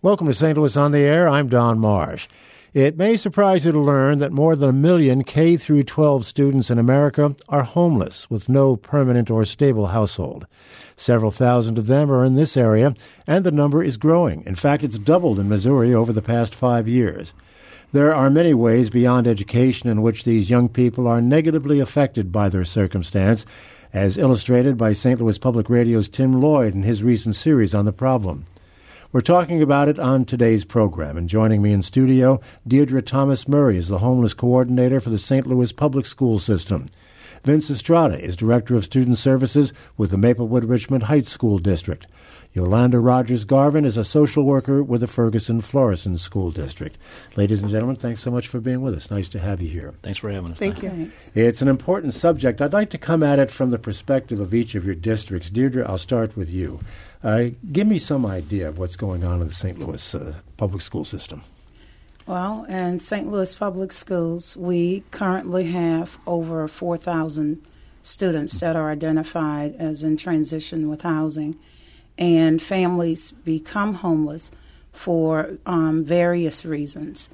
Welcome to St. Louis on the Air. I'm Don Marsh. It may surprise you to learn that more than 1 million K through 12 students in America are homeless with no permanent or stable household. Several thousand of them are in this area, and the number is growing. In fact, it's doubled in Missouri over the past 5 years. There are many ways beyond education in which these young people are negatively affected by their circumstance, as illustrated by St. Louis Public Radio's Tim Lloyd in his recent series on the problem. We're talking about it on today's program, and joining me in studio, Deirdre Thomas Murray is the homeless coordinator for the St. Louis Public School System. Vince Estrada is Director of Student Services with the Maplewood-Richmond Heights School District. Yolanda Rogers-Garvin is a social worker with the Ferguson-Florissant School District. Ladies and gentlemen, thanks so much for being with us. Nice to have you here. Thanks for having us. Thank you. Thanks. It's an important subject. I'd like to come at it from the perspective of each of your districts. Deirdre, I'll start with you. Give me some idea of what's going on in the St. Louis public school system. Well, in St. Louis Public Schools, we currently have over 4,000 students that are identified as in transition with housing, and families become homeless for various reasons.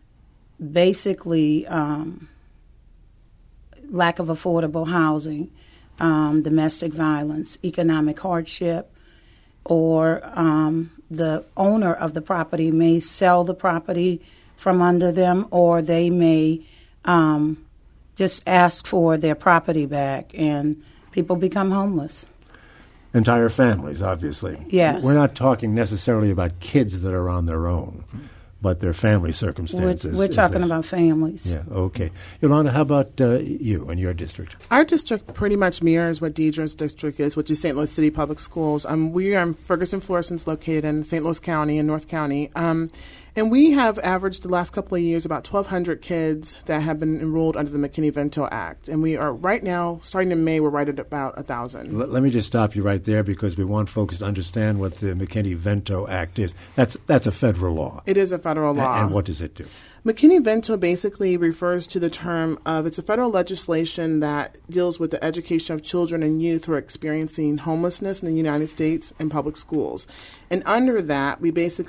Basically, lack of affordable housing, domestic violence, economic hardship, or the owner of the property may sell the property from under them, or they may just ask for their property back, and people become homeless. Entire families, obviously. Yes. We're not talking necessarily about kids that are on their own, but their family circumstances. We're talking about families. Yeah, okay. Yolanda, how about you and your district? Our district pretty much mirrors what Deirdre's district is, which is St. Louis City Public Schools. We are in Ferguson-Florissant, located in St. Louis County and North County. And we have averaged the last couple of years about 1,200 kids that have been enrolled under the McKinney-Vento Act. And we are right now, starting in May, we're right at about 1,000. Let me just stop you right there because we want folks to understand what the McKinney-Vento Act is. That's a federal law. It is a federal law. And what does it do? McKinney-Vento basically refers to the term of, it's a federal legislation that deals with the education of children and youth who are experiencing homelessness in the United States in public schools. And under that,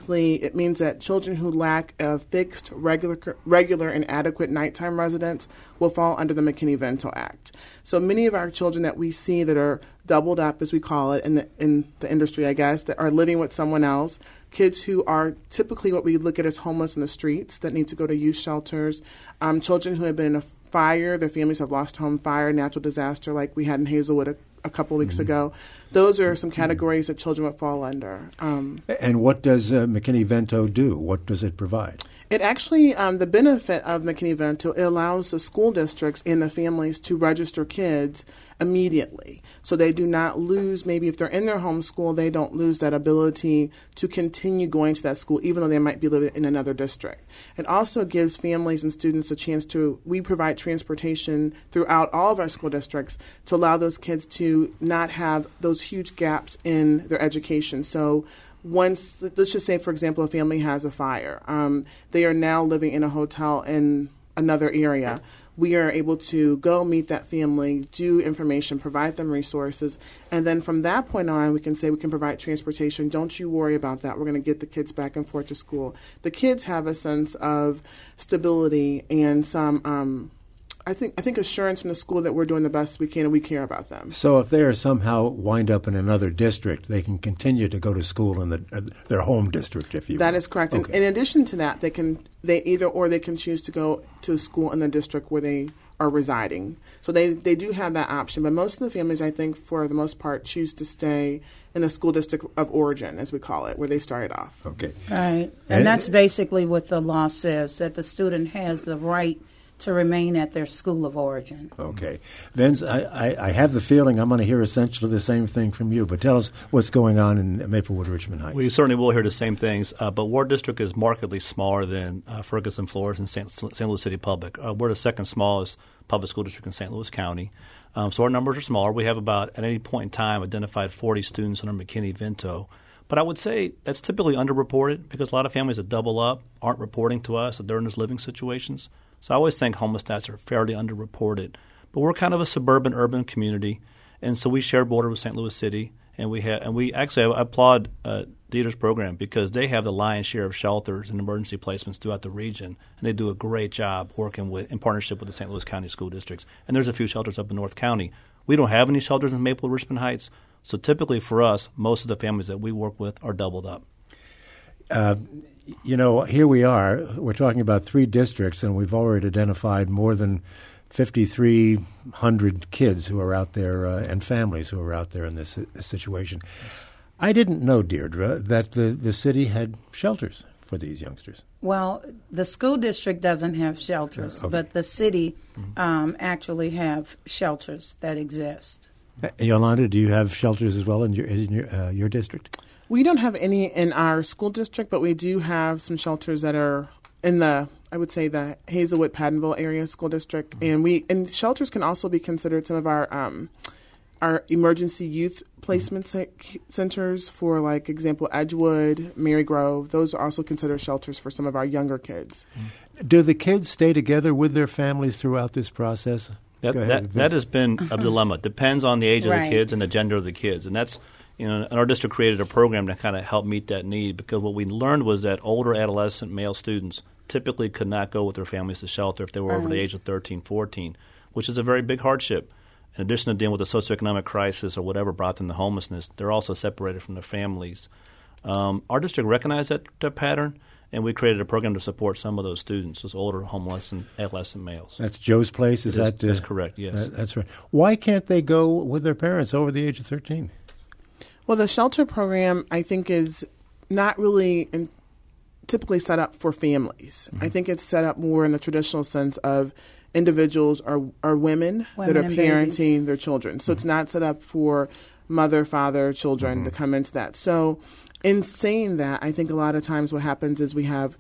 it means that children who lack a fixed, regular and adequate nighttime residence will fall under the McKinney-Vento Act. So many of our children that we see that are doubled up, as we call it in the industry, I guess, that are living with someone else, kids who are typically what we look at as homeless in the streets that need to go to youth shelters, children who have been in a fire, their families have lost home, fire, natural disaster like we had in Hazelwood a couple of weeks ago. Those are some categories that children would fall under. And what does McKinney-Vento do? What does it provide? It actually, the benefit of McKinney-Vento, it allows the school districts and the families to register kids immediately. So they do not lose, maybe if they're in their home school, they don't lose that ability to continue going to that school, even though they might be living in another district. It also gives families and students a chance we provide transportation throughout all of our school districts to allow those kids to not have those huge gaps in their education. So once, let's just say, for example, a family has a fire. They are now living in a hotel in another area. We are able to go meet that family, do information, provide them resources, and then from that point on, we can say we can provide transportation. Don't you worry about that. We're going to get the kids back and forth to school. The kids have a sense of stability and some I think assurance from the school that we're doing the best we can and we care about them. So if they are somehow wind up in another district, they can continue to go to school in their home district, if you will. That is correct. Okay. And in addition to that, they can choose to go to school in the district where they are residing. So they do have that option. But most of the families, I think, for the most part, choose to stay in the school district of origin, as we call it, where they started off. Okay. Right. And that's basically what the law says, that the student has the right to remain at their school of origin. Okay. Vince, I have the feeling I'm going to hear essentially the same thing from you, but tell us what's going on in Maplewood-Richmond Heights. We certainly will hear the same things, but Ward District is markedly smaller than Ferguson-Florissant and St. Louis City Public. We're the second smallest public school district in St. Louis County. So our numbers are smaller. We have about, at any point in time, identified 40 students under McKinney-Vento. But I would say that's typically underreported because a lot of families that double up aren't reporting to us that they're in those living situations. So I always think homeless stats are fairly underreported. But we're kind of a suburban-urban community, and so we share border with St. Louis City. And we actually I applaud Dieter's program because they have the lion's share of shelters and emergency placements throughout the region, and they do a great job working in partnership with the St. Louis County school districts. And there's a few shelters up in North County. We don't have any shelters in Maplewood, Richmond Heights, so typically for us, most of the families that we work with are doubled up. Here we are. We're talking about 3 districts, and we've already identified more than 5,300 kids who are out there and families who are out there in this situation. I didn't know, Deirdre, that the city had shelters for these youngsters. Well, the school district doesn't have shelters, but the city actually have shelters that exist. Yolanda, do you have shelters as well in your district? We don't have any in our school district, but we do have some shelters that are in the Hazelwood Pattonville area school district, and shelters can also be considered some of our emergency youth placement centers. For like example, Edgewood, Marygrove. Those are also considered shelters for some of our younger kids. Do the kids stay together with their families throughout this process? That has been a dilemma. Depends on the age of the kids and the gender of the kids, and that's. And our district created a program to kind of help meet that need, because what we learned was that older adolescent male students typically could not go with their families to shelter if they were over the age of 13, 14, which is a very big hardship. In addition to dealing with the socioeconomic crisis or whatever brought them to homelessness, they're also separated from their families. Our district recognized that pattern, and we created a program to support some of those students, those older homeless and adolescent males. That's Joe's Place? That's correct, yes. That's right. Why can't they go with their parents over the age of 13? Well, the shelter program, I think, is not really typically set up for families. I think it's set up more in the traditional sense of individuals or women that are parenting their children. So it's not set up for mother, father, children to come into that. So in saying that, I think a lot of times what happens is we have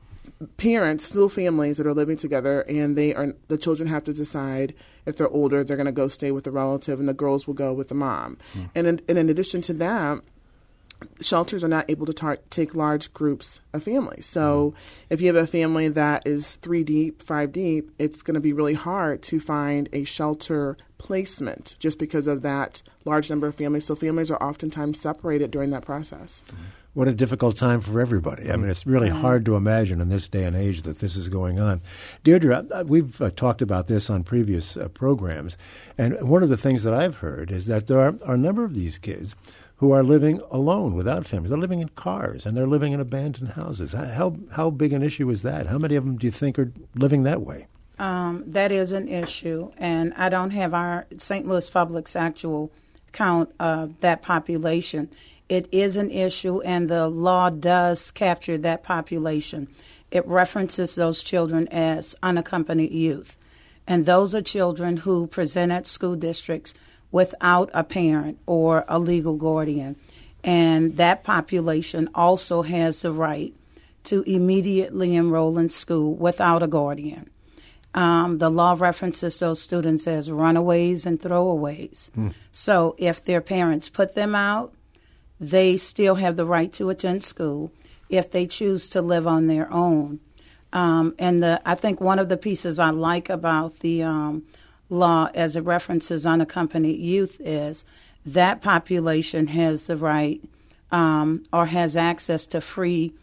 parents, full families that are living together, and the children have to decide if they're older, they're going to go stay with the relative, and the girls will go with the mom. And in addition to that, shelters are not able to take large groups of families. So if you have a family that is 3 deep, 5 deep, it's going to be really hard to find a shelter placement just because of that large number of families. So families are oftentimes separated during that process. What a difficult time for everybody. I mean, it's really hard to imagine in this day and age that this is going on. Deirdre, we've talked about this on previous programs, and one of the things that I've heard is that there are a number of these kids who are living alone without families. They're living in cars, and they're living in abandoned houses. How big an issue is that? How many of them do you think are living that way? That is an issue, and I don't have our St. Louis Public's actual count of that population. It is an issue, and the law does capture that population. It references those children as unaccompanied youth, and those are children who present at school districts without a parent or a legal guardian. And that population also has the right to immediately enroll in school without a guardian. The law references those students as runaways and throwaways. So if their parents put them out, they still have the right to attend school if they choose to live on their own. I think one of the pieces I like about the law as it references unaccompanied youth is that population has the right or has access to free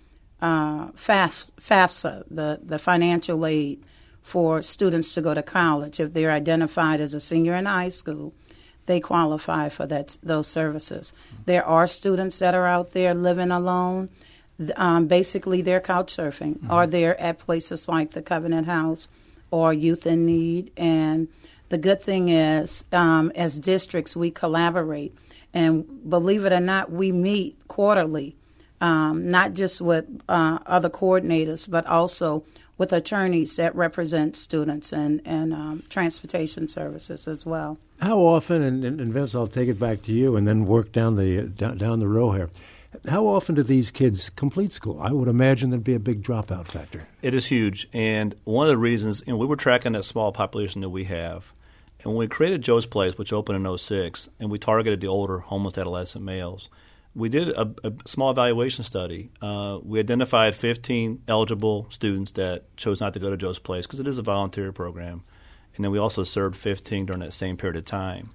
FAFSA, the financial aid for students to go to college. If they're identified as a senior in high school, they qualify for those services. There are students that are out there living alone. Basically, they're couch surfing, or they're at places like the Covenant House or Youth in Need. And the good thing is, as districts, we collaborate. And believe it or not, we meet quarterly, not just with other coordinators, but also with attorneys that represent students and transportation services as well. How often, and Vince, I'll take it back to you and then work down the row here. How often do these kids complete school? I would imagine there'd be a big dropout factor. It is huge, and one of the reasons, we were tracking that small population that we have, and when we created Joe's Place, which opened in 2006, and we targeted the older homeless adolescent males, we did a small evaluation study. We identified 15 eligible students that chose not to go to Joe's Place because it is a voluntary program. And then we also served 15 during that same period of time.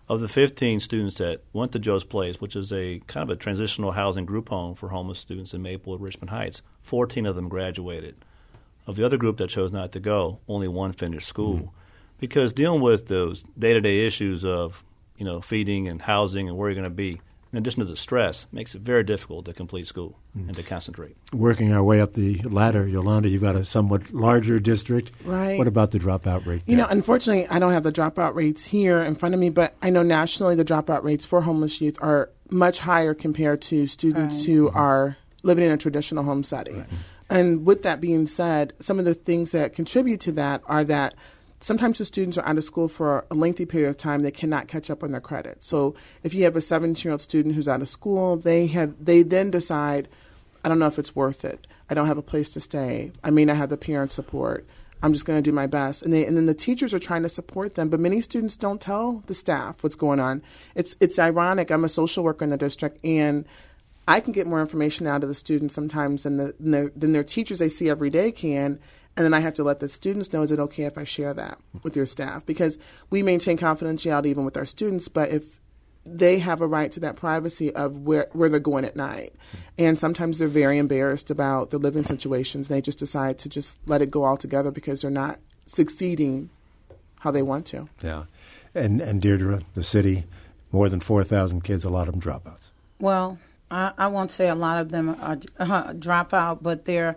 Of the 15 students that went to Joe's Place, which is a kind of a transitional housing group home for homeless students in Maplewood, Richmond Heights, 14 of them graduated. Of the other group that chose not to go, only one finished school. Because dealing with those day-to-day issues of, feeding and housing and where you're going to be, in addition to the stress, makes it very difficult to complete school and to concentrate. Working our way up the ladder, Yolanda, you've got a somewhat larger district. Right. What about the dropout rate? Unfortunately, I don't have the dropout rates here in front of me, but I know nationally the dropout rates for homeless youth are much higher compared to students who are living in a traditional home setting. Right. And with that being said, some of the things that contribute to that are that sometimes the students are out of school for a lengthy period of time. They cannot catch up on their credit. So if you have a 17-year-old student who's out of school, they then decide, I don't know if it's worth it. I don't have a place to stay. I may not have the parent support. I'm just going to do my best. And then the teachers are trying to support them, but many students don't tell the staff what's going on. It's ironic. I'm a social worker in the district, and I can get more information out of the students sometimes than their teachers they see every day can. And then I have to let the students know, is it okay if I share that with your staff? Because we maintain confidentiality even with our students, but if they have a right to that privacy of where they're going at night. And sometimes they're very embarrassed about their living situations. They just decide to just let it go altogether because they're not succeeding how they want to. Yeah. And Deirdre, the city, more than 4,000 kids, a lot of them dropouts. Well, I won't say a lot of them are dropout, but they're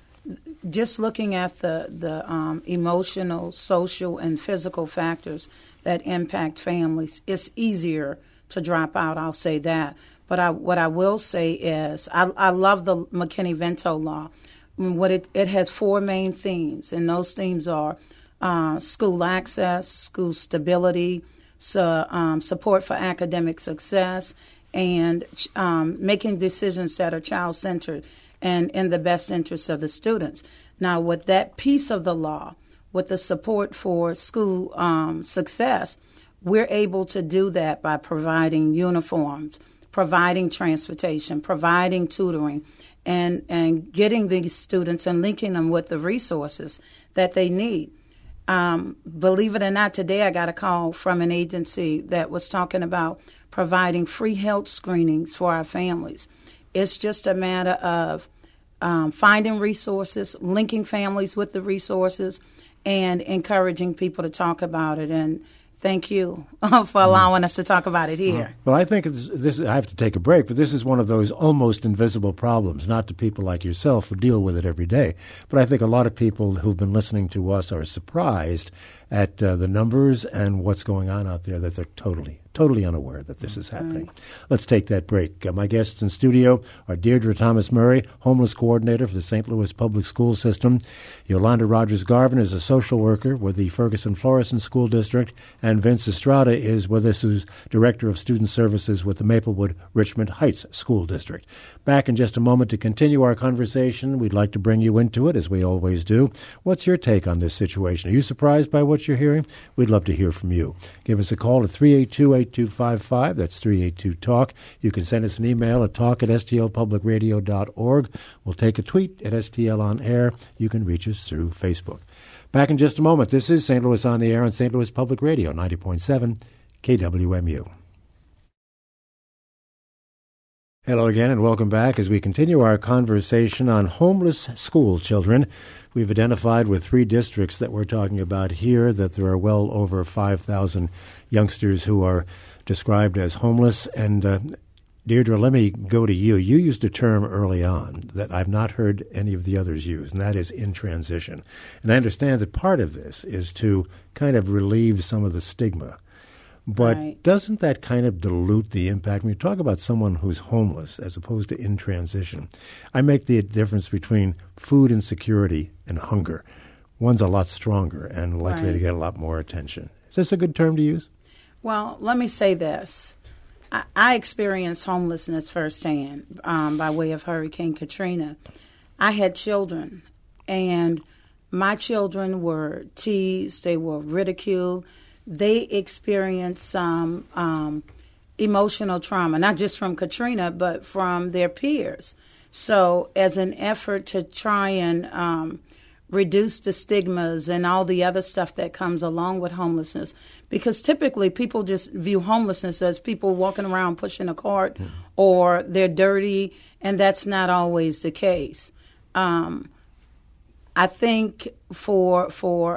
just looking at the emotional, social, and physical factors that impact families. It's easier to drop out, I'll say that. But what I will say is I love the McKinney-Vento law. It has four main themes, and those themes are school access, school stability, support for academic success, and making decisions that are child-centered and in the best interest of the students. Now, with that piece of the law, with the support for school success, we're able to do that by providing uniforms, providing transportation, providing tutoring, and getting these students and linking them with the resources that they need. Believe it or not, today I got a call from an agency that was talking about providing free health screenings for our families. It's just a matter of finding resources, linking families with the resources, and encouraging people to talk about it. And thank you for allowing us to talk about it here. Well, I think this. I have to take a break, but this is one of those almost invisible problems, not to people like yourself who deal with it every day. But I think a lot of people who've been listening to us are surprised at the numbers and what's going on out there, that they're totally unaware that this is happening. Right. Let's take that break. My guests in studio are Deirdre Thomas Murray, homeless coordinator for the St. Louis Public School System. Yolanda Rogers-Garvin is a social worker with the Ferguson-Florissant School District. And Vince Estrada is with us, who's director of student services with the Maplewood Richmond Heights School District. Back in just a moment to continue our conversation. We'd like to bring you into it, as we always do. What's your take on this situation? Are you surprised by what you're hearing? We'd love to hear from you. Give us a call at 382-8255. That's 382-TALK. You can send us an email at talk@stlpublicradio.org. We'll take a tweet at STL On Air. You can reach us through Facebook. Back in just a moment. This is St. Louis on the Air on St. Louis Public Radio, 90.7 KWMU. Hello again, and welcome back as we continue our conversation on homeless school children. We've identified with 3 districts that we're talking about here that there are well over 5,000 youngsters who are described as homeless. And Deirdre, let me go to you. You used a term early on that I've not heard any of the others use, and that is in transition. And I understand that part of this is to kind of relieve some of the stigma. But right. Doesn't that kind of dilute the impact? When you talk about someone who's homeless as opposed to in transition, I make the difference between food insecurity and hunger. One's a lot stronger and likely to get a lot more attention. Is this a good term to use? Well, let me say this. I experienced homelessness firsthand by way of Hurricane Katrina. I had children, and my children were teased. They were ridiculed. They experienced some emotional trauma, not just from Katrina, but from their peers. So as an effort to try and reduce the stigmas and all the other stuff that comes along with homelessness. Because typically people just view homelessness as people walking around pushing a cart or they're dirty, and that's not always the case. I think for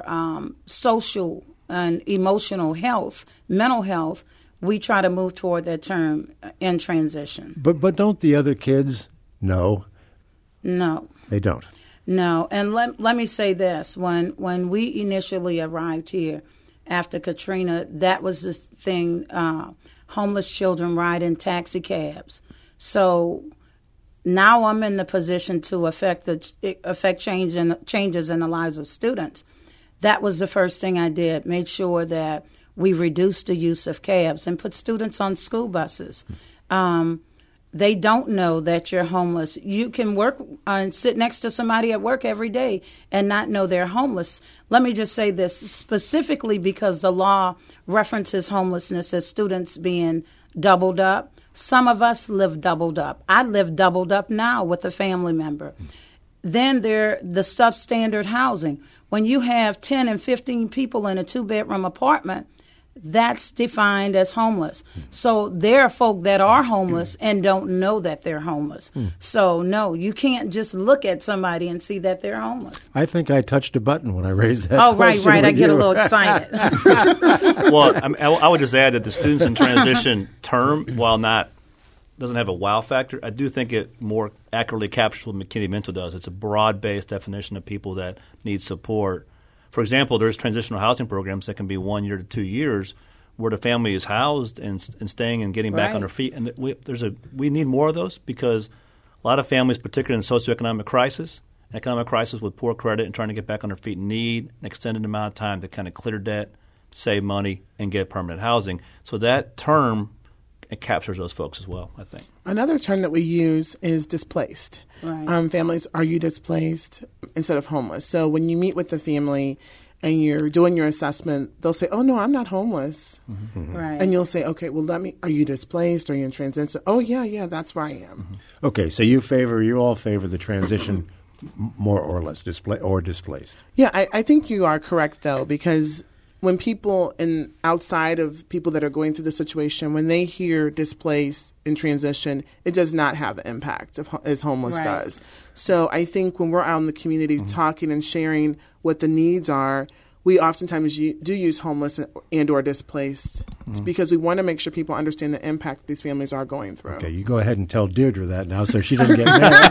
social and emotional health, mental health, we try to move toward that term in transition. But don't the other kids know? No. They don't? No. And let me say this. When we initially arrived here after Katrina, that was the thing, homeless children ride in taxi cabs. So now I'm in the position to affect changes in the lives of students. That was the first thing I did, made sure that we reduced the use of cabs and put students on school buses. They don't know that you're homeless. You can work and sit next to somebody at work every day and not know they're homeless. Let me just say this specifically because the law references homelessness as students being doubled up. Some of us live doubled up. I live doubled up now with a family member. Then there the substandard housing. When you have 10 and 15 people in a 2-bedroom apartment, that's defined as homeless. So there are folk that are homeless and don't know that they're homeless. So, no, you can't just look at somebody and see that they're homeless. I think I touched a button when I raised that question. Right. I get a little excited. Well, I would just add that the students in transition term, while doesn't have a wow factor, I do think it more accurately captures what McKinney-Vento does. It's a broad-based definition of people that need support. For example, there's transitional housing programs that can be 1 year to 2 years where the family is housed and staying and getting back on their feet. And we need more of those because a lot of families, particularly in socioeconomic crisis with poor credit and trying to get back on their feet, need an extended amount of time to kind of clear debt, save money, and get permanent housing. So that term it captures those folks as well, I think. Another term that we use is displaced. Right. Families, are you displaced instead of homeless? So when you meet with the family and you're doing your assessment, they'll say, oh, no, I'm not homeless. Mm-hmm. Right. And you'll say, okay, well, are you displaced? Are you in transition? Oh, yeah, that's where I am. Mm-hmm. Okay, so you all favor the transition more or less, displaced. Yeah, I think you are correct, though, because when people outside of people that are going through the situation, when they hear displaced in transition, it does not have the impact as homeless does. So I think when we're out in the community talking and sharing what the needs are, we oftentimes do use homeless and or displaced because we want to make sure people understand the impact these families are going through. Okay, you go ahead and tell Deirdre that now so she doesn't get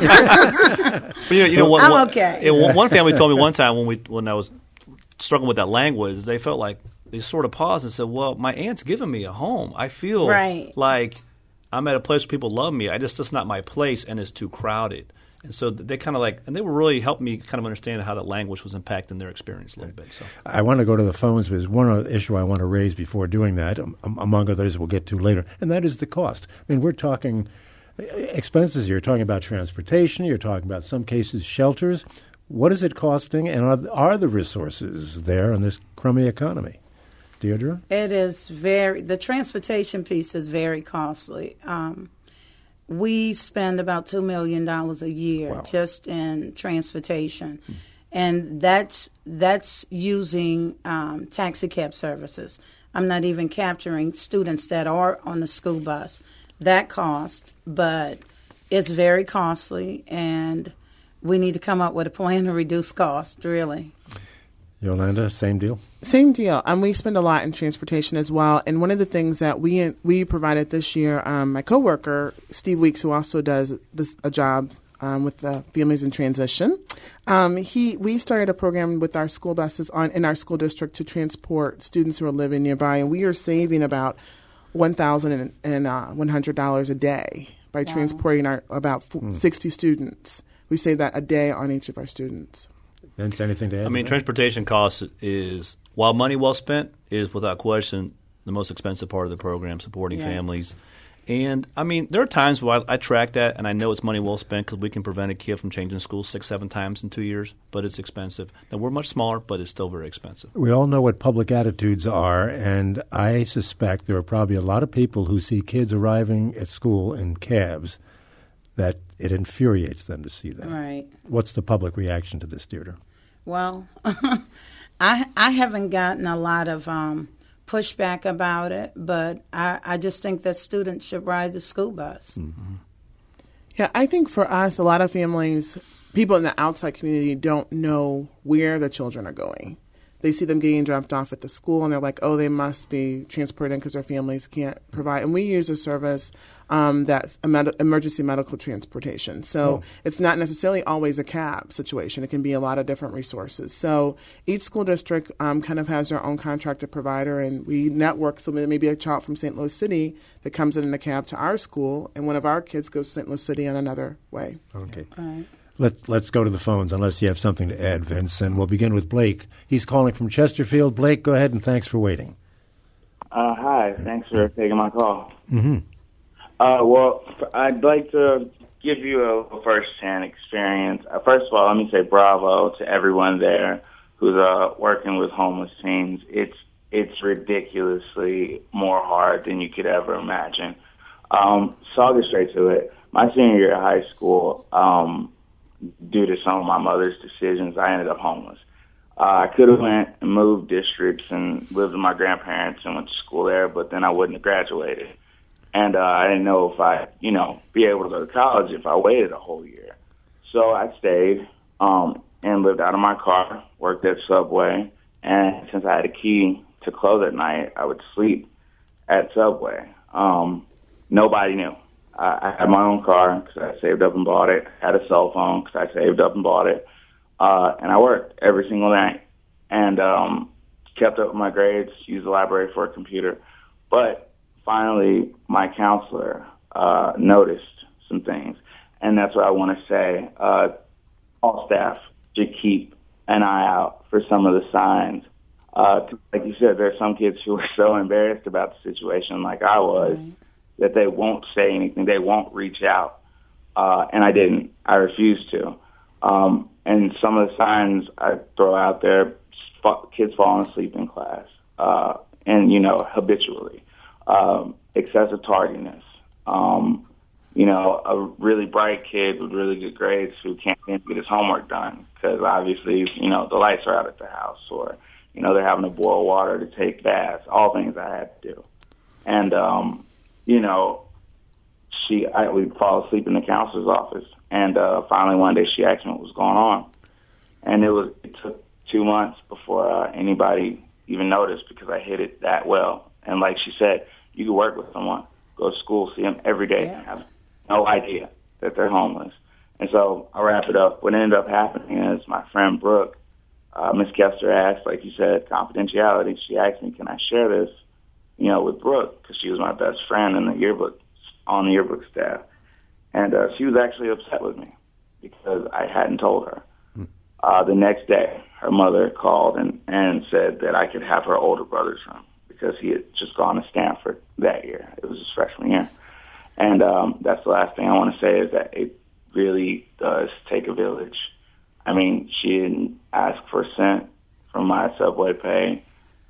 mad. I'm okay. One family told me one time when I was struggling with that language, they felt like they sort of paused and said, well, my aunt's giving me a home. I feel like I'm at a place where people love me. That's not my place and it's too crowded. And so they kind of and they were really helping me kind of understand how that language was impacting their experience a little bit. So I want to go to the phones because one other issue I want to raise before doing that, among others we'll get to later, and that is the cost. I mean, we're talking expenses. You're talking about transportation. You're talking about, some cases, shelters. What is it costing, and are the resources there in this crummy economy? Deirdre? It is the transportation piece is very costly. We spend about $2 million a year just in transportation. And that's using taxi cab services. I'm not even capturing students that are on the school bus. That cost, but it's very costly, and we need to come up with a plan to reduce cost, really. Yolanda, same deal? Same deal. We spend a lot in transportation as well. And one of the things that we provided this year, my coworker, Steve Weeks, who also does a job with the families in transition, we started a program with our school buses in our school district to transport students who are living nearby. And we are saving about $1,100 a day by transporting about 60 students. We save that a day on each of our students. Vince, anything to add? I mean, transportation costs is, while money well spent, is without question the most expensive part of the program, supporting families. And, I mean, there are times where I track that, and I know it's money well spent because we can prevent a kid from changing schools 6-7 times in 2 years, but it's expensive. Now, we're much smaller, but it's still very expensive. We all know what public attitudes are, and I suspect there are probably a lot of people who see kids arriving at school in cabs that it infuriates them to see that. Right. What's the public reaction to this, Deirdre? Well, I haven't gotten a lot of pushback about it, but I just think that students should ride the school bus. Mm-hmm. Yeah, I think for us, a lot of families, people in the outside community don't know where the children are going. They see them getting dropped off at the school, and they're like, oh, they must be transported in because their families can't provide. And we use a service that's emergency medical transportation. So it's not necessarily always a cab situation. It can be a lot of different resources. So each school district kind of has their own contracted provider, and we network. So maybe a child from St. Louis City that comes in a cab to our school, and one of our kids goes to St. Louis City in another way. Okay. All right. Let's go to the phones, unless you have something to add, Vince. And we'll begin with Blake. He's calling from Chesterfield. Blake, go ahead, and thanks for waiting. Hi. Thanks for taking my call. Mm-hmm. Well, I'd like to give you a first-hand experience. First of all, let me say bravo to everyone there who's working with homeless teens. It's ridiculously more hard than you could ever imagine. So I'll get straight to it. My senior year of high school, due to some of my mother's decisions, I ended up homeless. I could have went and moved districts and lived with my grandparents and went to school there, but then I wouldn't have graduated. And I didn't know if I'd, be able to go to college if I waited a whole year. So I stayed and lived out of my car, worked at Subway, and since I had a key to close at night, I would sleep at Subway. Nobody knew. I had my own car because I saved up and bought it. I had a cell phone because I saved up and bought it. And I worked every single night and kept up with my grades, used the library for a computer. But finally, my counselor noticed some things. And that's what I want to say. All staff should keep an eye out for some of the signs. Like you said, there are some kids who are so embarrassed about the situation, like I was, that they won't say anything. They won't reach out. And I didn't. I refused to. And some of the signs I throw out there, kids falling asleep in class, and, habitually, excessive tardiness, a really bright kid with really good grades who can't get his homework done because obviously, the lights are out at the house or, they're having to boil water to take baths, all things I had to do. And, we'd fall asleep in the counselor's office. And finally one day she asked me what was going on. And it took 2 months before anybody even noticed because I hid it that well. And like she said, you can work with someone, go to school, see them every day, and have no idea that they're homeless. And so I'll wrap it up. What ended up happening is my friend Brooke, Miss Kester asked, like you said, confidentiality. She asked me, can I share this, with Brooke? Because she was my best friend in the yearbook, on the yearbook staff. And she was actually upset with me because I hadn't told her. The next day, her mother called and said that I could have her older brother's room because he had just gone to Stanford that year. It was his freshman year. And that's the last thing I want to say is that it really does take a village. I mean, she didn't ask for a cent from my Subway pay.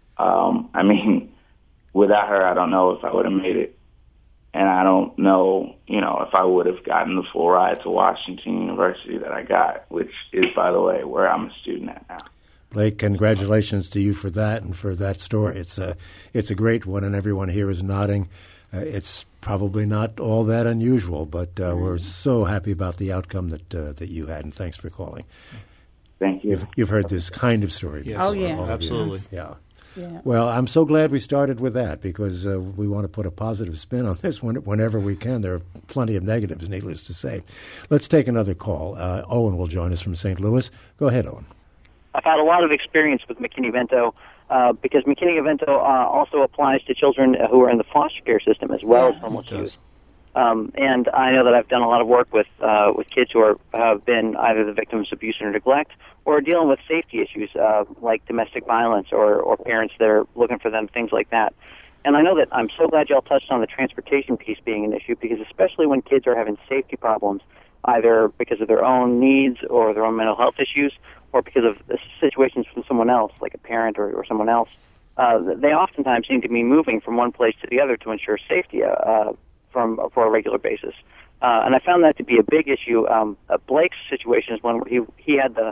Without her, I don't know if I would have made it. And I don't know, if I would have gotten the full ride to Washington University that I got, which is, by the way, where I'm a student at now. Blake, congratulations to you for that and for that story. It's a great one, and everyone here is nodding. It's probably not all that unusual, but we're so happy about the outcome that you had, and thanks for calling. Thank you. You've heard this kind of story before. Oh, yeah. Absolutely. Yeah. Yeah. Well, I'm so glad we started with that because we want to put a positive spin on this whenever we can. There are plenty of negatives, needless to say. Let's take another call. Owen will join us from St. Louis. Go ahead, Owen. I've had a lot of experience with McKinney-Vento because McKinney-Vento also applies to children who are in the foster care system as well as homeless youth. And I know that I've done a lot of work with kids who have been either the victims of abuse or neglect or dealing with safety issues like domestic violence or parents that are looking for them, things like that. And I know that I'm so glad y'all touched on the transportation piece being an issue because especially when kids are having safety problems, either because of their own needs or their own mental health issues or because of situations from someone else, like a parent or someone else, they oftentimes seem to be moving from one place to the other to ensure safety for a regular basis. And I found that to be a big issue. Blake's situation is one where he had the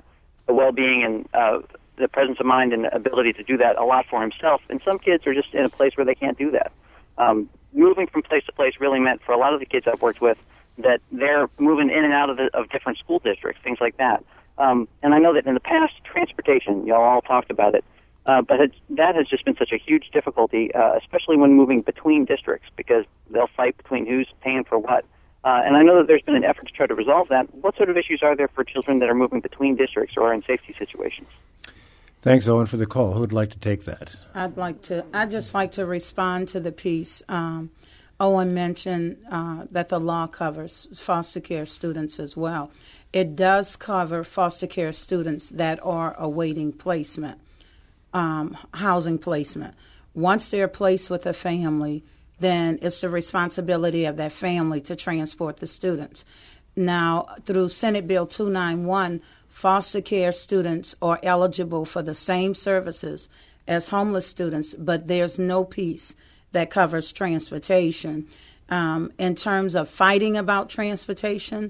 the well-being and the presence of mind and ability to do that a lot for himself. And some kids are just in a place where they can't do that. Moving from place to place really meant for a lot of the kids I've worked with that they're moving in and out of different school districts, things like that. And I know that in the past, transportation, y'all all talked about it, but that has just been such a huge difficulty, especially when moving between districts, because they'll fight between who's paying for what. And I know that there's been an effort to try to resolve that. What sort of issues are there for children that are moving between districts or are in safety situations? Thanks, Owen, for the call. Who would like to take that? I'd just like to respond to the piece. Owen mentioned that the law covers foster care students as well. It does cover foster care students that are awaiting placement, housing placement. Once they're placed with a family, then it's the responsibility of that family to transport the students. Now, through Senate Bill 291, foster care students are eligible for the same services as homeless students, but there's no piece that covers transportation. In terms of fighting about transportation,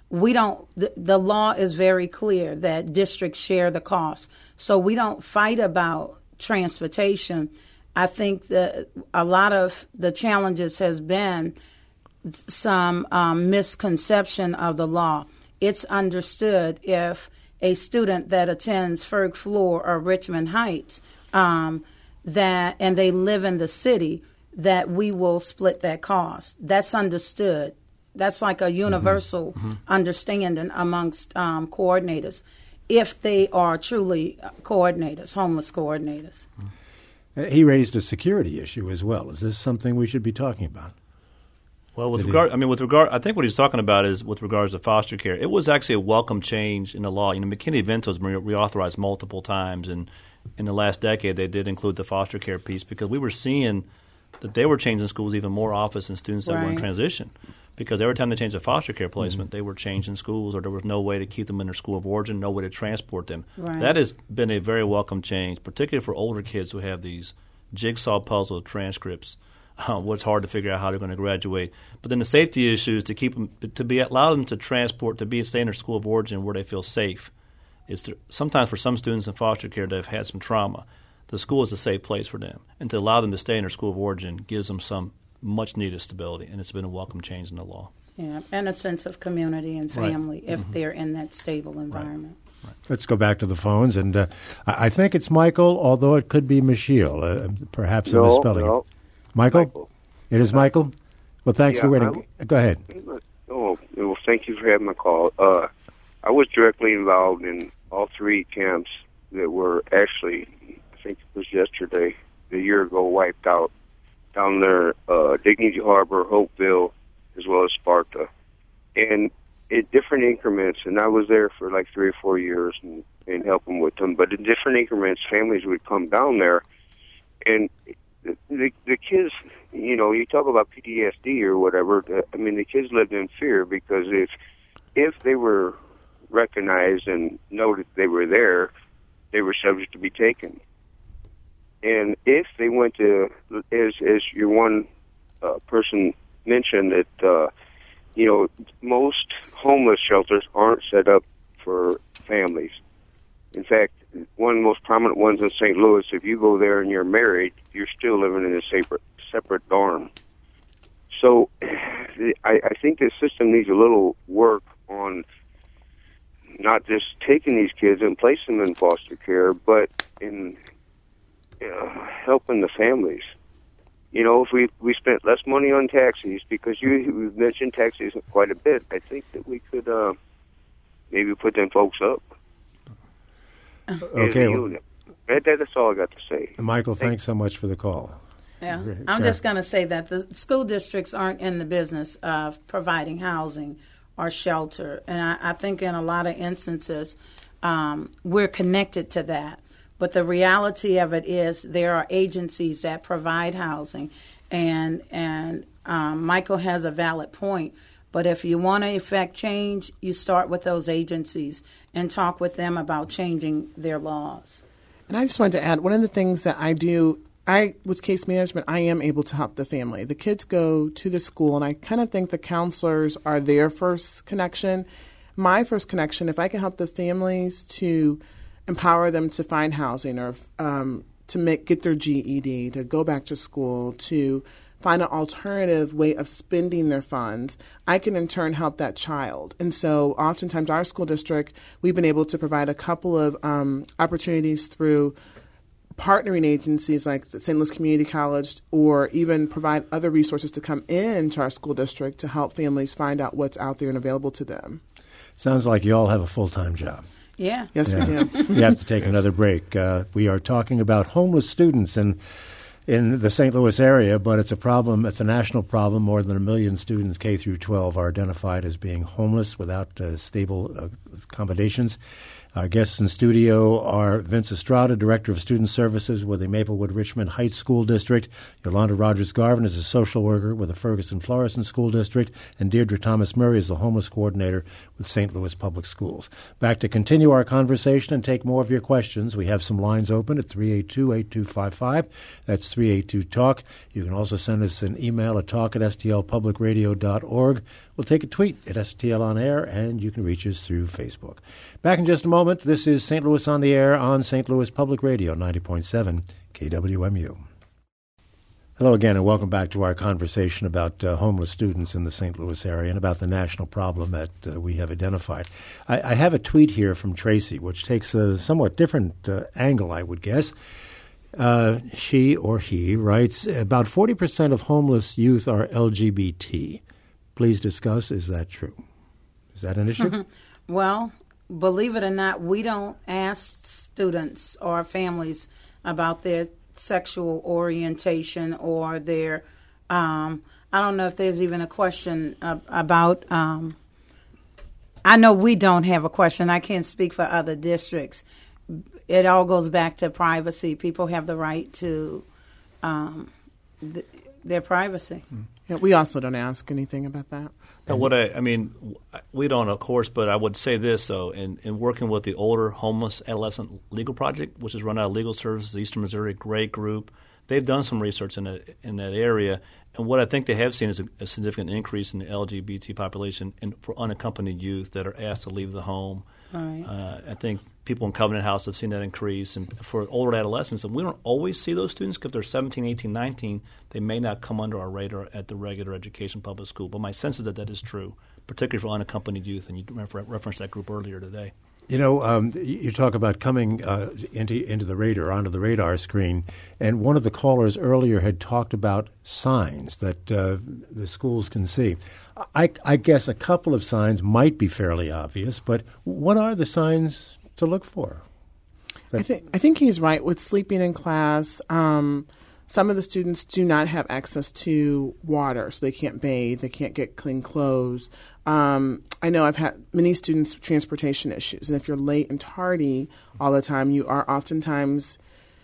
the law is very clear that districts share the cost. So we don't fight about transportation. I think that a lot of the challenges has been some misconception of the law. It's understood if a student that attends Ferg Floor or Richmond Heights and they live in the city, that we will split that cost. That's understood. That's like a universal understanding amongst coordinators, if they are truly coordinators, homeless coordinators. He raised a security issue as well. Is this something we should be talking about? Well, I think what he's talking about is with regards to foster care. It was actually a welcome change in the law. McKinney-Vento's reauthorized multiple times, and in the last decade they did include the foster care piece because we were seeing that they were changing schools even more often than students that were in transition. Because every time they changed a foster care placement, they were changing schools, or there was no way to keep them in their school of origin, no way to transport them. Right. That has been a very welcome change, particularly for older kids who have these jigsaw puzzle transcripts. What's hard to figure out how they're going to graduate. But then the safety issues to keep them allow them to transport, stay in their school of origin where they feel safe. Sometimes for some students in foster care that have had some trauma, the school is a safe place for them, and to allow them to stay in their school of origin gives them some much needed stability, and it's been a welcome change in the law. Yeah, and a sense of community and family if they're in that stable environment. Right. Let's go back to the phones, and I think it's Michael, although it could be Michiel, perhaps a misspelling. No. Michael? It is Michael? Well, thanks for waiting. Go ahead. Well, thank you for having my call. I was directly involved in all three camps that were actually, I think it was yesterday, a year ago, wiped out down there, Dignity Harbor, Hopeville, as well as Sparta. And in different increments, and I was there for like 3 or 4 years and helping with them, but in different increments, families would come down there, and the kids, you talk about PTSD or whatever. The kids lived in fear because if they were recognized and noted they were there, they were subject to be taken. And if they went to, as your one person mentioned, that most homeless shelters aren't set up for families. In fact, one of the most prominent ones in St. Louis, if you go there and you're married, you're still living in a separate dorm. So I think the system needs a little work on not just taking these kids and placing them in foster care, but in helping the families. If we spent less money on taxis, because we've mentioned taxis quite a bit, I think that we could maybe put them folks up. Okay. That's all I got to say. Michael, thanks so much for the call. Yeah, I'm just going to say that the school districts aren't in the business of providing housing or shelter. And I think in a lot of instances, we're connected to that. But the reality of it is there are agencies that provide housing. And Michael has a valid point. But if you want to effect change, you start with those agencies and talk with them about changing their laws. And I just wanted to add, one of the things that I do, with case management, I am able to help the family. The kids go to the school, and I kind of think the counselors are their first connection. my first connection, if I can help the families to empower them to find housing or to get their GED, to go back to school, to find an alternative way of spending their funds, I can in turn help that child. And so oftentimes our school district, we've been able to provide a couple of opportunities through partnering agencies like the St. Louis Community College, or even provide other resources to come into our school district to help families find out what's out there and available to them. Sounds like you all have a full-time job. Yeah. Yes, we do. We have to take another break. We are talking about homeless students in the St. Louis area, but it's a problem. It's a national problem. More than 1 million students K through 12 are identified as being homeless without stable accommodations. Our guests in studio are Vince Estrada, Director of Student Services with the Maplewood Richmond Heights School District. Yolanda Rogers-Garvin is a social worker with the Ferguson-Florissant School District. And Deirdre Thomas-Murray is the Homeless Coordinator with St. Louis Public Schools. Back to continue our conversation and take more of your questions. We have some lines open at 382-8255. That's 382-TALK. You can also send us an email at talk@stlpublicradio.org. We'll take a tweet at STL On Air, and you can reach us through Facebook. Back in just a moment. This is St. Louis on the Air on St. Louis Public Radio, 90.7 KWMU. Hello again, and welcome back to our conversation about homeless students in the St. Louis area and about the national problem that we have identified. I have a tweet here from Tracy, which takes a somewhat different angle, I would guess. She or he writes, about 40% of homeless youth are LGBT. Please discuss, is that true? Is that an issue? Well, believe it or not, we don't ask students or families about their sexual orientation or their, I don't know if there's even a question about, I know we don't have a question. I can't speak for other districts. It all goes back to privacy. People have the right to their privacy. Yeah, we also don't ask anything about that. We don't, of course, but I would say this, though, in working with the Older Homeless Adolescent Legal Project, which is run out of Legal Services, Eastern Missouri, great group, they've done some research in that area, and what I think they have seen is a significant increase in the LGBT population for unaccompanied youth that are asked to leave the home. Right. I think people in Covenant House have seen that increase. And for older adolescents, and we don't always see those students because if they're 17, 18, 19, they may not come under our radar at the regular education public school. But my sense is that is true, particularly for unaccompanied youth, and you referenced that group earlier today. You know, you talk about coming into the radar, onto the radar screen, and one of the callers earlier had talked about signs that the schools can see. I guess a couple of signs might be fairly obvious, but what are the signs to look for? I think he's right with sleeping in class. Some of the students do not have access to water, so they can't bathe, they can't get clean clothes. I know I've had many students with transportation issues, and if you're late and tardy all the time, you are oftentimes,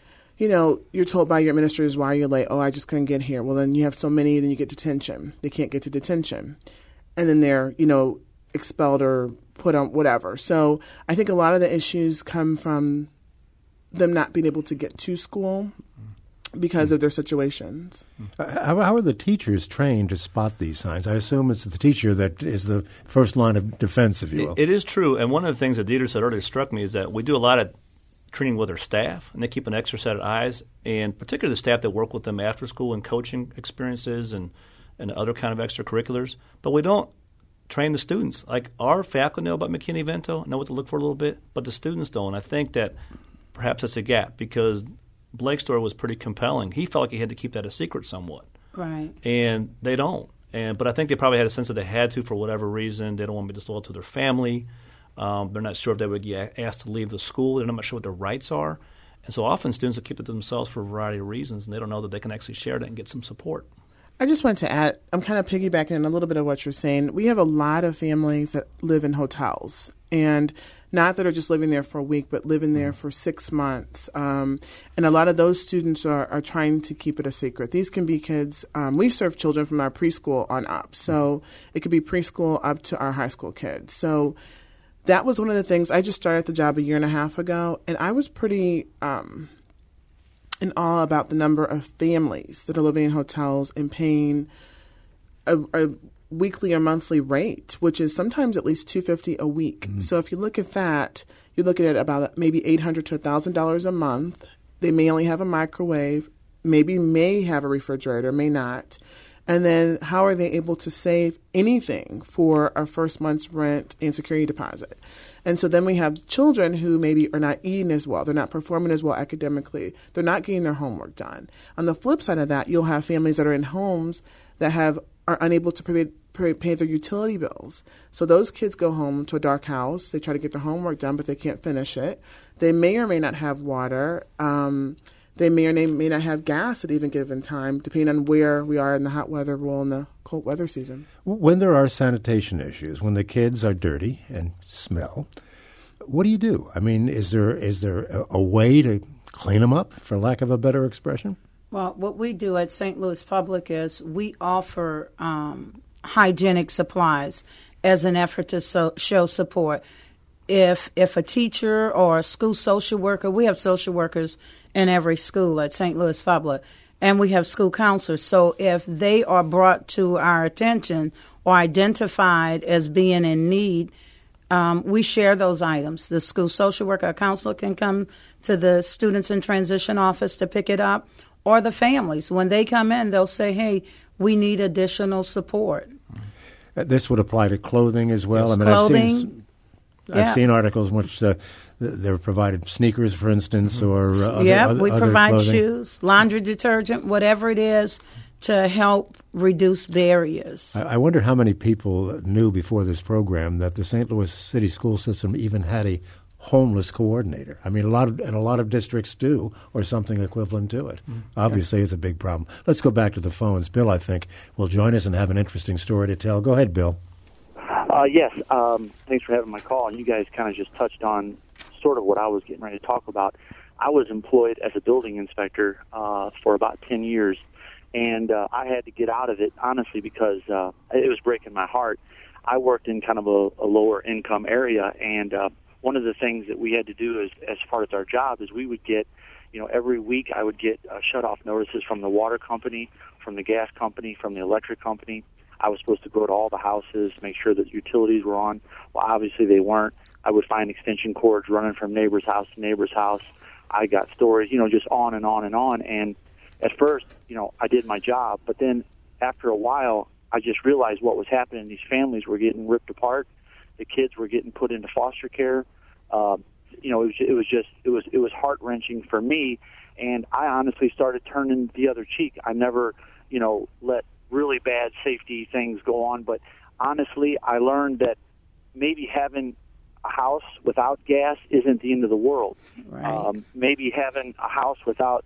you're told by your administrators why you're late. Oh, I just couldn't get here. Well, then you have so many, then you get detention. They can't get to detention. And then they're, expelled or put on whatever. So I think a lot of the issues come from them not being able to get to school because of their situations. How are the teachers trained to spot these signs? I assume it's the teacher that is the first line of defense, if you will. It is true. And one of the things that Deirdre said earlier struck me is that we do a lot of training with our staff, and they keep an extra set of eyes, and particularly the staff that work with them after school and coaching experiences and other kind of extracurriculars. But we don't train the students. Like our faculty know about McKinney-Vento, know what to look for a little bit, but the students don't. I think that perhaps that's a gap because Blake's story was pretty compelling. He felt like he had to keep that a secret somewhat. Right. And they don't. But I think they probably had a sense that they had to for whatever reason. They don't want to be disloyal to their family. They're not sure if they would get asked to leave the school. They're not sure what their rights are. And so often students will keep it to themselves for a variety of reasons, and they don't know that they can actually share that and get some support. I just wanted to add, I'm kind of piggybacking on a little bit of what you're saying. We have a lot of families that live in hotels, and not that are just living there for a week, but living there for 6 months. And a lot of those students are trying to keep it a secret. These can be kids. We serve children from our preschool on up. So it could be preschool up to our high school kids. So that was one of the things. I just started the job 1.5 years ago, and I was pretty in awe about the number of families that are living in hotels and paying a weekly or monthly rate, which is sometimes at least $250 a week. So if you look at that, you're looking at about maybe $800 to $1,000 a month. They may only have a microwave, may have a refrigerator, may not. And then how are they able to save anything for a first month's rent and security deposit? And so then we have children who maybe are not eating as well. They're not performing as well academically. They're not getting their homework done. On the flip side of that, you'll have families that are in homes that are unable to pay their utility bills. So those kids go home to a dark house. They try to get their homework done, but they can't finish it. They may or may not have water. They may or may not have gas at even given time, depending on where we are in the hot weather or in the cold weather season. When there are sanitation issues, when the kids are dirty and smell, what do you do? I mean, is there a way to clean them up, for lack of a better expression? Well, what we do at St. Louis Public is we offer hygienic supplies as an effort to show support. If a teacher or a school social worker, we have social workers in every school at St. Louis Public, and we have school counselors. So if they are brought to our attention or identified as being in need, we share those items. The school social worker or counselor can come to the Students in Transition office to pick it up, or the families. When they come in, they'll say, hey, we need additional support. This would apply to clothing as well. Yes. I mean, Clothing. I've seen articles in which they're provided sneakers, for instance, or we other provide clothing. shoes, laundry detergent, whatever it is to help reduce barriers. I wonder how many people knew before this program that the St. Louis City school system even had a homeless coordinator. I mean, a lot of districts do, or something equivalent to it. Obviously, it's a big problem. Let's go back to the phones. Bill, I think, will join us and have an interesting story to tell. Go ahead, Bill. Yes, thanks for having my call. And you guys kind of just touched on sort of what I was getting ready to talk about. I was employed as a building inspector for about 10 years, and I had to get out of it, honestly, because it was breaking my heart. I worked in kind of a lower income area, and one of the things that we had to do as part of our job is we would get, every week I would get shut-off notices from the water company, from the gas company, from the electric company. I was supposed to go to all the houses, make sure that utilities were on. Well, obviously they weren't. I would find extension cords running from neighbor's house to neighbor's house. I got stories, just on and on and on. And at first, I did my job. But then after a while, I just realized what was happening. These families were getting ripped apart. The kids were getting put into foster care. It was heart-wrenching for me. And I honestly started turning the other cheek. I never, let really bad safety things go on. But honestly, I learned that maybe having a house without gas isn't the end of the world. Right. Maybe having a house without,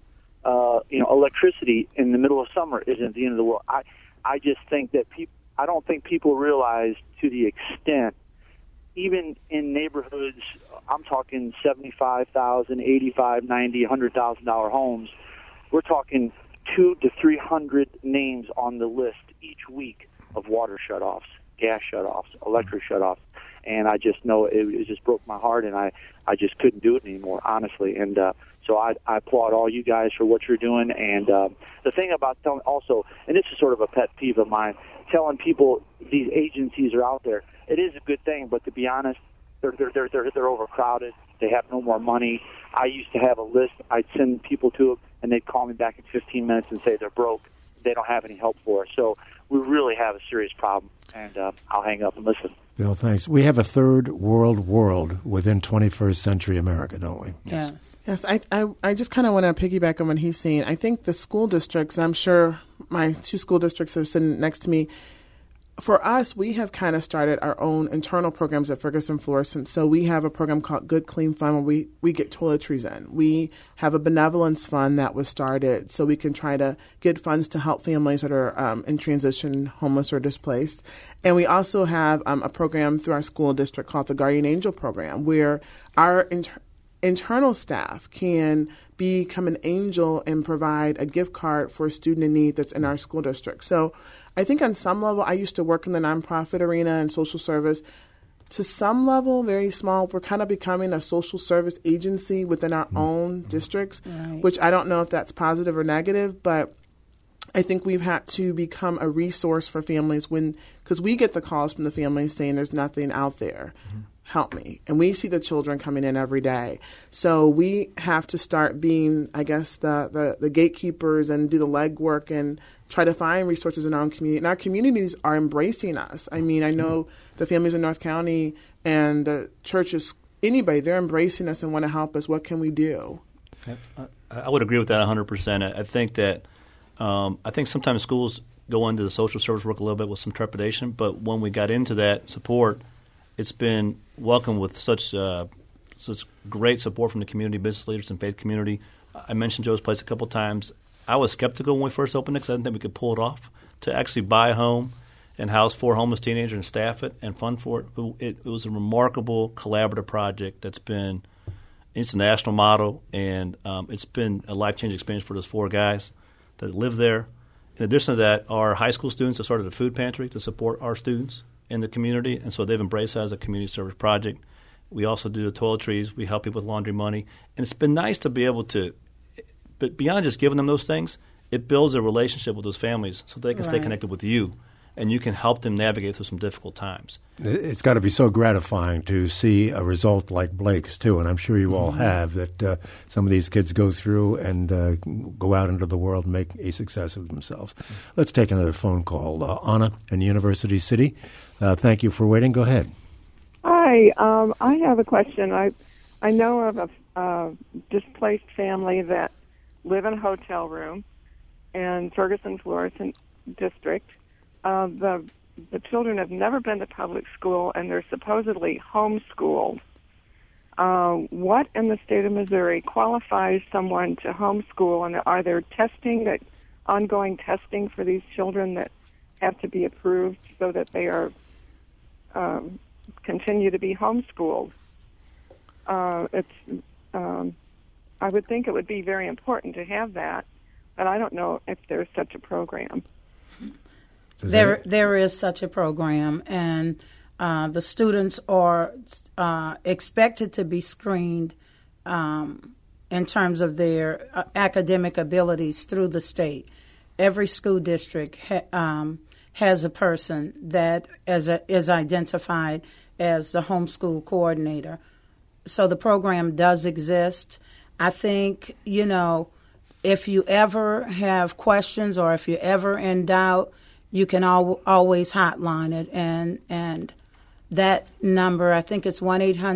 electricity in the middle of summer isn't the end of the world. I just think that I don't think people realize to the extent, even in neighborhoods, I'm talking $75,000, $85,000, $90,000, $100,000 homes, we're talking 200 to 300 names on the list each week of water shutoffs, gas shutoffs, electric shutoffs. And I just know it just broke my heart, and I just couldn't do it anymore, honestly. And so I applaud all you guys for what you're doing. And the thing about telling also, and this is sort of a pet peeve of mine, telling people these agencies are out there, it is a good thing, but to be honest, they're overcrowded. They have no more money. I used to have a list. I'd send people to them, and they'd call me back in 15 minutes and say they're broke. They don't have any help for us. So we really have a serious problem, and I'll hang up and listen. Bill, thanks. We have a third world within 21st century America, don't we? Yes. Yes, I just kind of want to piggyback on what he's saying. I think the school districts, I'm sure my two school districts are sitting next to me. For us, we have kind of started our own internal programs at Ferguson Florissant. So we have a program called Good Clean Fund where we get toiletries in. We have a benevolence fund that was started so we can try to get funds to help families that are in transition, homeless or displaced. And we also have a program through our school district called the Guardian Angel Program where our internal staff can become an angel and provide a gift card for a student in need that's in our school district. So I think on some level, I used to work in the nonprofit arena and social service. To some level, very small, we're kind of becoming a social service agency within our own districts, right. Which I don't know if that's positive or negative, but I think we've had to become a resource for families because we get the calls from the families saying there's nothing out there. Mm-hmm. Help me. And we see the children coming in every day. So we have to start being, I guess, the gatekeepers and do the legwork and try to find resources in our own community. And our communities are embracing us. I mean, I know the families in North County and the churches, anybody, they're embracing us and want to help us. What can we do? I would agree with that 100%. I think that sometimes schools go into the social service work a little bit with some trepidation, but when we got into that support, it's been welcomed with such great support from the community, business leaders, and faith community. I mentioned Joe's Place a couple times. I was skeptical when we first opened it because I didn't think we could pull it off. To actually buy a home and house 4 homeless teenagers and staff it and fund for it, it was a remarkable collaborative project it's a national model, and it's been a life-changing experience for those 4 guys that live there. In addition to that, our high school students have started a food pantry to support our students in the community, and so they've embraced that as a community service project. We also do the toiletries. We help people with laundry money. And it's been nice to be able to, but beyond just giving them those things, it builds a relationship with those families so they can stay connected with you, and you can help them navigate through some difficult times. It's got to be so gratifying to see a result like Blake's, too, and I'm sure you all have, that some of these kids go through and go out into the world and make a success of themselves. Let's take another phone call. Anna in University City, thank you for waiting. Go ahead. Hi. I have a question. I know of a displaced family that live in a hotel room in Ferguson, Florissant District. The children have never been to public school, and they're supposedly homeschooled. What in the state of Missouri qualifies someone to homeschool, and are there ongoing testing for these children that have to be approved so that they are continue to be homeschooled? I would think it would be very important to have that, but I don't know if there's such a program. There is such a program, and the students are expected to be screened in terms of their academic abilities through the state. Every school district has a person that is identified as the homeschool coordinator. So the program does exist. I think, if you ever have questions or if you're ever in doubt, you can always hotline it. And that number, I think it's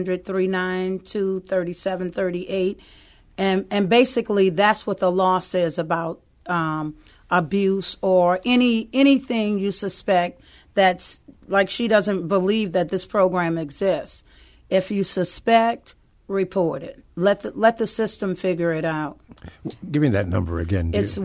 1-800-392-3738. And basically that's what the law says about abuse or anything you suspect that's like she doesn't believe that this program exists. If you suspect, report it. Let the system figure it out. Give me that number again. It's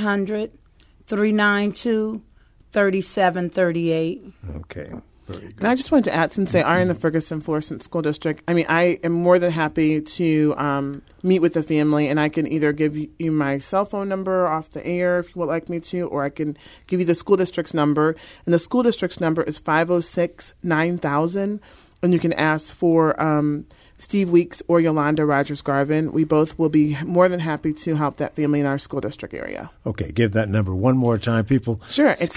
1-800-392-3738. Okay. Very good. And I just wanted to add, since they are in the Ferguson Florissant School District, I am more than happy to meet with the family, and I can either give you my cell phone number off the air if you would like me to, or I can give you the school district's number. And the school district's number is 506-9000, and you can ask for Steve Weeks or Yolanda Rogers-Garvin. We both will be more than happy to help that family in our school district area. Okay, give that number one more time, people. Sure, it's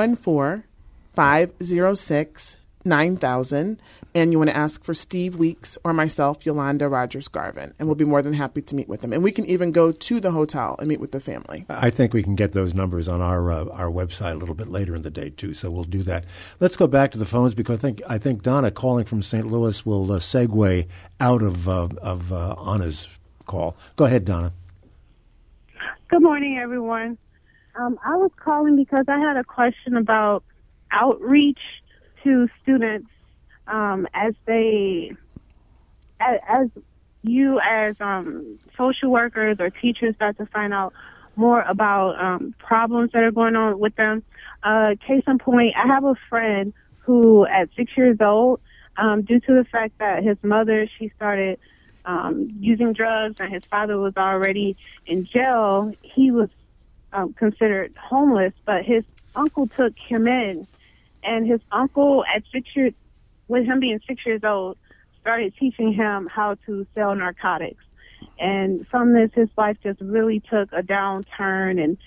314-506-9000, and you want to ask for Steve Weeks or myself, Yolanda Rogers-Garvin, and we'll be more than happy to meet with them. And we can even go to the hotel and meet with the family. I think we can get those numbers on our website a little bit later in the day, too, so we'll do that. Let's go back to the phones because I think Donna calling from St. Louis will segue out of Anna's call. Go ahead, Donna. Good morning, everyone. I was calling because I had a question about outreach to students as social workers or teachers start to find out more about problems that are going on with them. Case in point, I have a friend who at 6 years old, due to the fact that his mother, she started using drugs and his father was already in jail, he was considered homeless, but his uncle took him in. And his uncle, with him being 6 years old, started teaching him how to sell narcotics. And from this, his life just really took a downturn. And,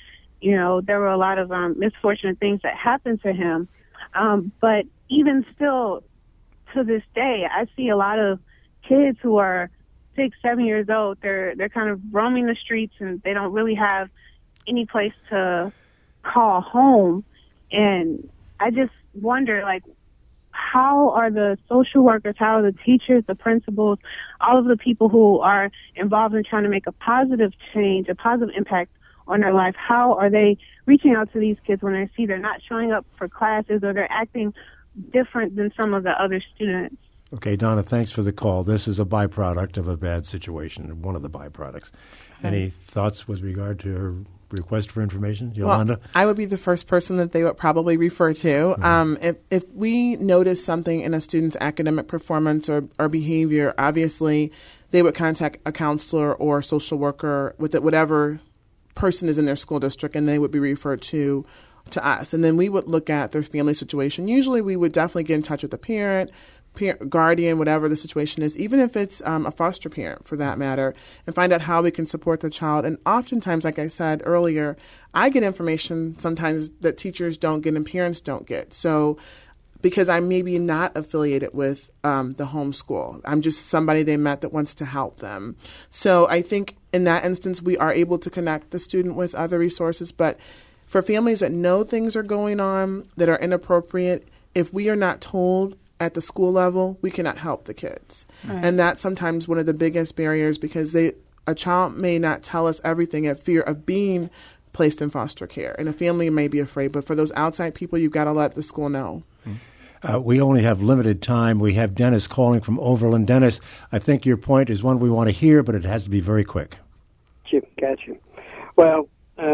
there were a lot of misfortunate things that happened to him. But even still, to this day, I see a lot of kids who are 6, 7 years old. They're kind of roaming the streets, and they don't really have any place to call home. And I just wonder, how are the social workers, how are the teachers, the principals, all of the people who are involved in trying to make a positive change, a positive impact on their life, how are they reaching out to these kids when they see they're not showing up for classes or they're acting different than some of the other students? Okay, Donna, thanks for the call. This is a byproduct of a bad situation, one of the byproducts. Any thoughts with regard to her request for information, Yolanda? Well, I would be the first person that they would probably refer to. If we notice something in a student's academic performance or behavior, obviously they would contact a counselor or social worker with whatever person is in their school district, and they would be referred to us. And then we would look at their family situation. Usually we would definitely get in touch with the parent, guardian, whatever the situation is, even if it's a foster parent for that matter, and find out how we can support the child. And oftentimes, like I said earlier, I get information sometimes that teachers don't get and parents don't get. So because I'm maybe not affiliated with the homeschool, I'm just somebody they met that wants to help them. So I think in that instance, we are able to connect the student with other resources. But for families that know things are going on that are inappropriate, if we are not told at the school level, we cannot help the kids. Right. And that's sometimes one of the biggest barriers, because a child may not tell us everything at fear of being placed in foster care. And a family may be afraid. But for those outside people, you've got to let the school know. We only have limited time. We have Dennis calling from Overland. Dennis, I think your point is one we want to hear, but it has to be very quick. Gotcha. Well,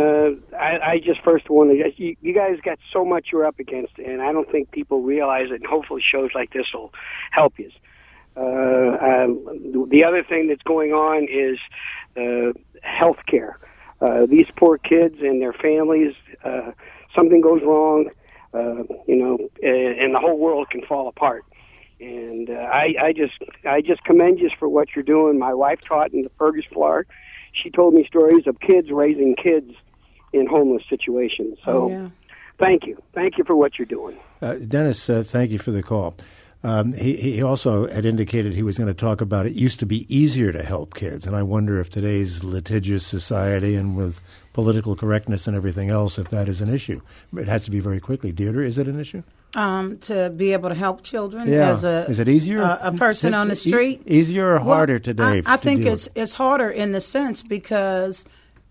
I just first want to, you guys got so much you're up against, and I don't think people realize it, and hopefully shows like this will help you. The other thing that's going on is health care. These poor kids and their families, something goes wrong, and the whole world can fall apart. And I just commend you for what you're doing. My wife taught in the Fergus, Florida. She told me stories of kids raising kids in homeless situations. So Thank you. Thank you for what you're doing. Dennis, thank you for the call. He also had indicated he was going to talk about it used to be easier to help kids, and I wonder if today's litigious society and with political correctness and everything else, if that is an issue. It has to be very quickly. Deirdre, is it an issue? To be able to help children as is it easier? A person on the street? Easier or harder today? I think it's harder in the sense because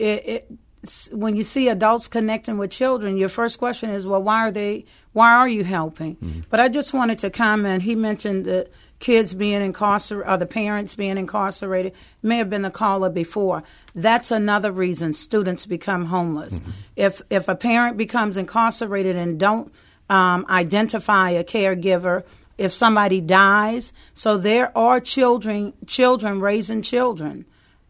when you see adults connecting with children, your first question is, well, why are you helping? Mm-hmm. But I just wanted to comment. He mentioned the kids being incarcerated, or the parents being incarcerated. May have been the caller before. That's another reason students become homeless. Mm-hmm. If a parent becomes incarcerated and don't identify a caregiver, if somebody dies, so there are children raising children.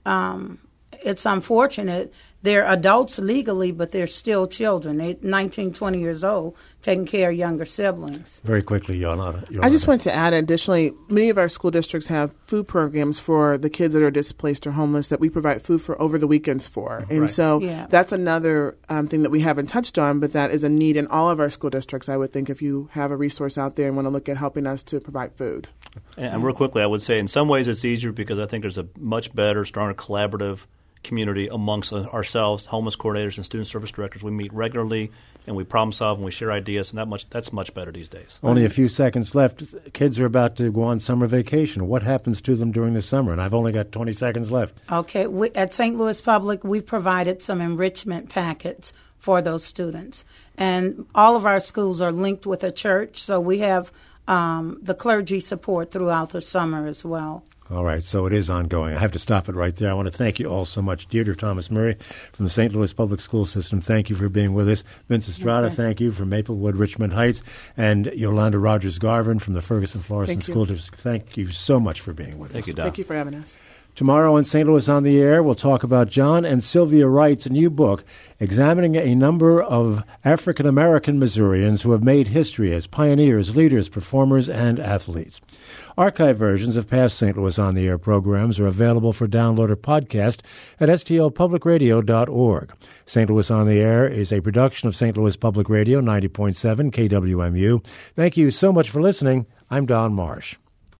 It's unfortunate. They're adults legally, but they're still children. They're 19, 20 years old, taking care of younger siblings. Very quickly, Yolanda. I just want to add, additionally, many of our school districts have food programs for the kids that are displaced or homeless that we provide food for over the weekends for. And so that's another thing that we haven't touched on, but that is a need in all of our school districts, I would think, if you have a resource out there and want to look at helping us to provide food. And real quickly, I would say in some ways it's easier because I think there's a much better, stronger collaborative community amongst ourselves, homeless coordinators and student service directors. We meet regularly and we problem solve and we share ideas, and that's much better these days. Only a few seconds left. Kids are about to go on summer vacation. What happens to them during the summer? And I've only got 20 seconds left. Okay. At St. Louis Public, we provided some enrichment packets for those students. And all of our schools are linked with a church, so we have the clergy support throughout the summer as well. All right, so it is ongoing. I have to stop it right there. I want to thank you all so much. Deirdre Thomas-Murray from the St. Louis Public School System, thank you for being with us. Vince Estrada, thank you from Maplewood, Richmond Heights. And Yolanda Rogers-Garvin from the Ferguson-Florissant School District. Thank you so much for being with us. Thank you, Doc. Thank you for having us. Tomorrow on St. Louis on the Air, we'll talk about John and Sylvia Wright's new book, examining a number of African-American Missourians who have made history as pioneers, leaders, performers, and athletes. Archive versions of past St. Louis on the Air programs are available for download or podcast at stlpublicradio.org. St. Louis on the Air is a production of St. Louis Public Radio, 90.7 KWMU. Thank you so much for listening. I'm Don Marsh.